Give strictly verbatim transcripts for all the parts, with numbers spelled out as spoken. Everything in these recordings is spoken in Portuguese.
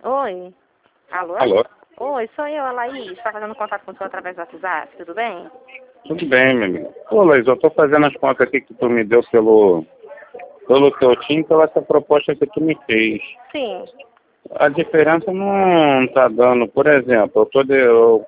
Oi. Alô? Alô? Oi, sou eu, a Laís. Está fazendo contato com o senhor através do WhatsApp, tudo bem? Tudo bem, meu amigo. Ô, Laís, eu tô fazendo as contas aqui que tu me deu pelo, pelo teu time, pela essa proposta que tu me fez. Sim. A diferença não tá dando, por exemplo, eu tô de, eu,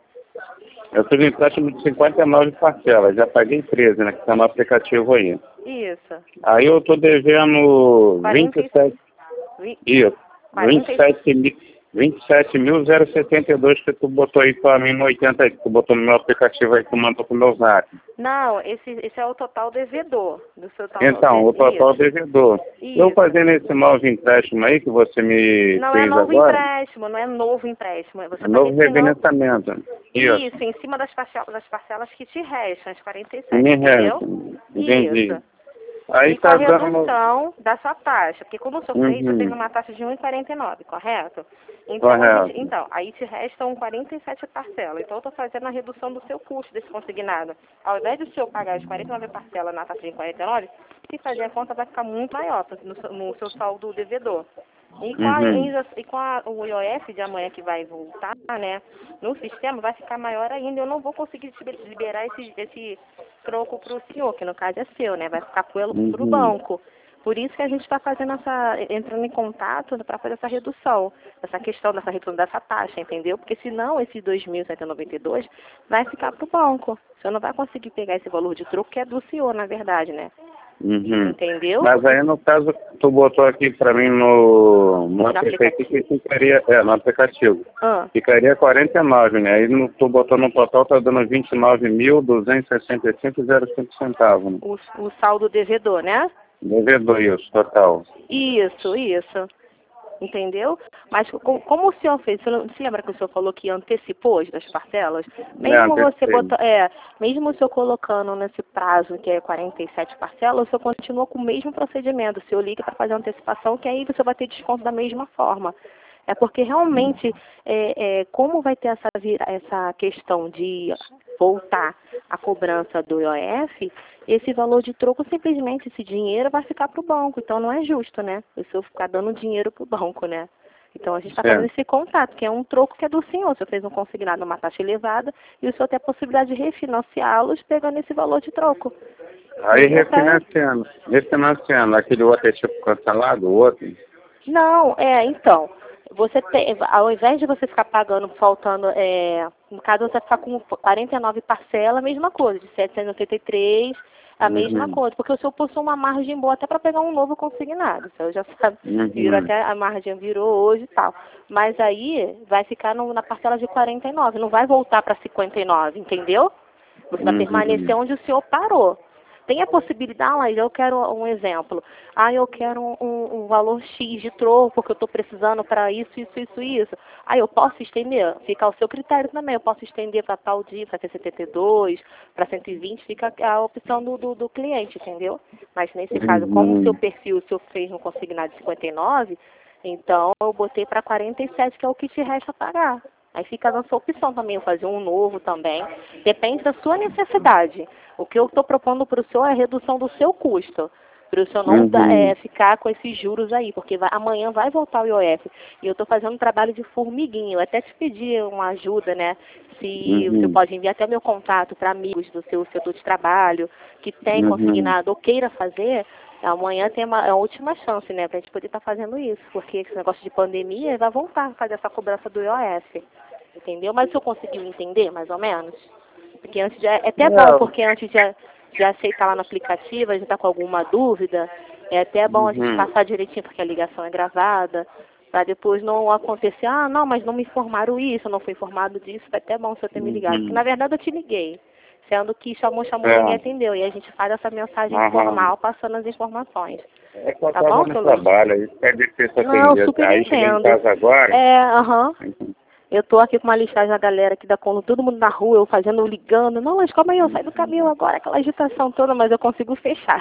eu fiz um empréstimo de cinquenta e nove parcelas, já paguei treze, né, que tá no aplicativo aí. Isso. Aí eu tô devendo quarenta vinte e sete, Vi- isso, quarenta vinte e sete mil, vinte e sete mil zero setenta e dois que tu botou aí pra mim no oitenta aí, que tu botou no meu aplicativo aí, que tu mandou pro meu zap. Não, esse, esse é o total devedor do seu tal. Então, o total Isso. devedor. Eu Isso. fazendo esse novo empréstimo aí que você me Não é fez novo agora, empréstimo, não é novo empréstimo. Você está novo refinanciando. refinanciamento. Isso. Isso, em cima das parcelas, das parcelas que te restam, as quarenta e sete, Me entendeu? resta. Entendi. Isso. Aí E com a tá dando... redução da sua taxa, porque como o senhor fez, você fez Uhum. uma taxa de um vírgula quarenta e nove, correto? Então, a Correto. gente, então, aí te restam quarenta e sete parcelas. Então, eu estou fazendo a redução do seu custo desse consignado. Ao invés de o senhor pagar as quarenta e nove parcelas na taxa de quarenta e nove, se fazer a conta vai ficar muito maior no, seu- no seu saldo devedor. E com, a, Uhum. e com a, o I O F de amanhã que vai voltar, né, no sistema vai ficar maior ainda. Eu não vou conseguir liberar esse, esse troco para o senhor, que no caso é seu, né, vai ficar para o Uhum. banco. Por isso que a gente está fazendo essa, entrando em contato para fazer essa redução, essa questão dessa redução dessa taxa, entendeu? Porque senão esse dois mil cento e noventa e dois vai ficar para o banco. O senhor não vai conseguir pegar esse valor de troco que é do senhor, na verdade, né? Uhum. Entendeu? Mas aí no caso, tu botou aqui pra mim no, no No aplicativo aplicativo. que ficaria, é, no aplicativo. Ah. Ficaria quarenta e nove, né? Aí no, tu botou no total, tá dando vinte e nove mil duzentos e sessenta e cinco vírgula zero cinco centavos. Né? O, o saldo devedor, né? Devedor isso, total. Isso, isso. Entendeu? Mas co- como o senhor fez, o senhor se lembra que o senhor falou que antecipou as das parcelas? É, Mesmo você antecipei. botar, é, mesmo o senhor colocando nesse prazo, que é quarenta e sete parcelas, o senhor continua com o mesmo procedimento. O senhor liga para fazer a antecipação, que aí você vai ter desconto da mesma forma. É porque realmente, é, é, como vai ter essa, vi- essa questão de voltar a cobrança do I O F, esse valor de troco, simplesmente esse dinheiro vai ficar para o banco. Então não é justo, né? O senhor ficar dando dinheiro para o banco, né? Então a gente está fazendo É. esse contato, que é um troco que é do senhor. O senhor fez um consignado uma taxa elevada e o senhor tem a possibilidade de refinanciá-los pegando esse valor de troco. Aí Entendeu? Pra- refinanciando, refinanciando, aquele outro é tipo cancelado, o outro? Não, é, então, você tem, ao invés de você ficar pagando, faltando, é, no caso você ficar com quarenta e nove parcelas, a mesma coisa, de setecentos e oitenta e três, a mesma Uhum. coisa, porque o senhor possui uma margem boa até para pegar um novo consignado, o senhor já sabe, virou Uhum. até, a margem virou hoje e tal, mas aí vai ficar no, na parcela de quarenta e nove, não vai voltar para cinquenta e nove, entendeu? Você vai permanecer Uhum. onde o senhor parou. Tem a possibilidade, mas eu quero um exemplo. Ah, eu quero um, um- um valor X de troco, porque eu estou precisando para isso, isso, isso, isso. Ah, eu posso estender? Fica ao seu critério também. Eu posso estender para tal dia, para setenta e dois, para cento e vinte, fica a opção do, do, do cliente, entendeu? Mas nesse caso, como o seu Uhum. perfil, o senhor fez no consignado de cinquenta e nove, então eu botei para quarenta e sete, que é o que te resta pagar. Aí fica na sua opção também, eu fazer um novo também. Depende da sua necessidade. O que eu estou propondo para o senhor é a redução do seu custo. Para o senhor não dar- Uhum. é, ficar com esses juros aí, porque vai- amanhã vai voltar o I O F. E eu estou fazendo um trabalho de formiguinha. Eu até te pedi uma ajuda, né? Se o senhor Uhum. pode enviar até meu contato para amigos do seu setor de trabalho, que tem Uhum. consignado ou queira fazer. Amanhã tem uma, é a última chance, né, para a gente poder estar fazendo isso, porque esse negócio de pandemia vai voltar a fazer essa cobrança do I O F, entendeu? Mas o senhor conseguiu entender, mais ou menos? Porque antes de, é até bom, É. porque antes de, de aceitar lá no aplicativo, a gente está com alguma dúvida, é até bom a gente Uhum. passar direitinho, porque a ligação é gravada, para depois não acontecer, ah, não, mas não me informaram isso, eu não fui informado disso, é até bom o senhor ter me ligado, porque Uhum. na verdade eu te liguei. Sendo que chamou, chamou, ninguém É. atendeu. E a gente faz essa mensagem Aham. formal passando as informações. É que eu Tá tava bom, no seu Luiz? trabalho, aí é difícil Não, atender. super Aí cheguei em entendo. casa agora. É, aham. Uhum. Eu tô aqui com uma listagem da galera aqui da Coluna, todo mundo na rua, eu fazendo, ligando. Não, mas calma aí, eu saio do caminho agora, aquela agitação toda, mas eu consigo fechar.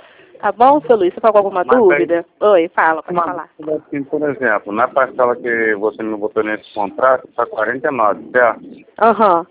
Tá bom, seu Luiz? Você tá com alguma Mas aí, dúvida? Oi, fala, pode uma falar. dúvida assim, por exemplo, na parcela que você me botou nesse contrato, tá quarenta e nove, certo? Aham.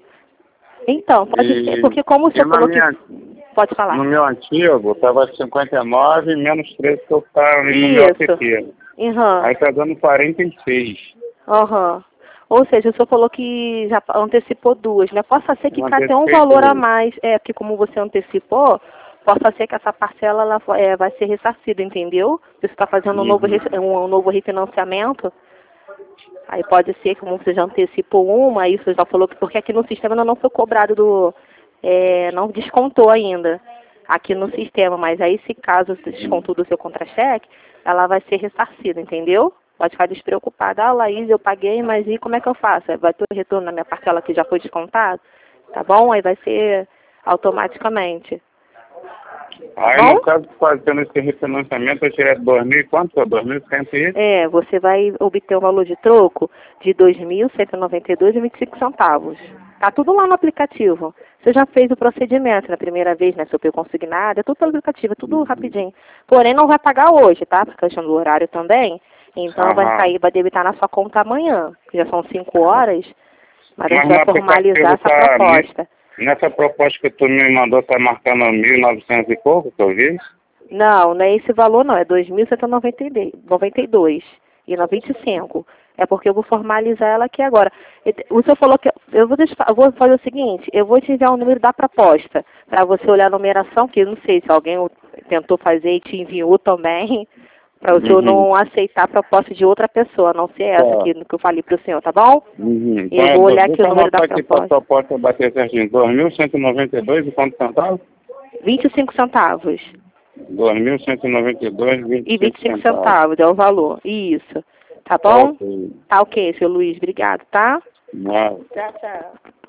Então, pode ser, E, porque como o e senhor na falou que... minha, Pode no falar. meu antigo, tava cinquenta e nove menos treze que eu tava ali no meu Isso. app. Aham. Aí tá dando quarenta e seis. Aham. Ou seja, o senhor falou que já antecipou duas, né? Possa ser que Eu cai até um antecipei valor a duas. mais. É, porque como você antecipou, possa ser que essa parcela ela, é, vai ser ressarcida, entendeu? Você está fazendo um novo, Uhum. re- um, um novo refinanciamento. Aí pode ser que como você já antecipou uma, aí você já falou que porque aqui no sistema ainda não foi cobrado do. É, não descontou ainda aqui no sistema, mas aí se caso você descontou do seu contra-cheque, ela vai ser ressarcida, entendeu? Pode ficar despreocupada. Ah, Laís, eu paguei, mas e como é que eu faço? Vai ter o retorno na minha parcela que já foi descontado? Tá bom? Aí vai ser automaticamente. Tá Aí, bom? no caso, fazendo esse refinanciamento, eu tirei dois mil e quanto? dois mil e cento e... É, você vai obter um valor de troco de dois mil cento e noventa e dois reais e vinte e cinco centavos. Tá tudo lá no aplicativo. Você já fez o procedimento na primeira vez, né? Super consignado, é tudo pelo aplicativo, é tudo rapidinho. Porém, não vai pagar hoje, tá? Por questão do horário também. Então vai Aham. cair, vai debitar na sua conta amanhã, que já são cinco horas, mas a Mas gente no vai formalizar aplicativo essa tá... proposta. Nessa proposta que tu me mandou, tá marcando mil e novecentos e pouco, que eu vi? Não, não é esse valor não, é dois mil cento e noventa e dois reais e vinte e cinco. É porque eu vou formalizar ela aqui agora. O senhor falou que eu vou, deixar, eu vou fazer o seguinte, eu vou te enviar o número da proposta para você olhar a numeração, que eu não sei se alguém tentou fazer e te enviou também, para o senhor Uhum. não aceitar a proposta de outra pessoa, a não ser essa Tá. que, que eu falei para o senhor, tá bom? Uhum. E Então, eu é vou do- olhar aqui deixa o eu número da anotar aqui para a proposta. proposta bater certinho. dois mil cento e noventa e dois e quantos centavos? vinte e cinco centavos. dois mil cento e noventa e dois e vinte E e cinco vinte e cinco centavos. centavos é o valor. Isso. Tá bom? Ok. Tá ok, seu Luiz. Obrigado, tá? Mas Tchau, tchau.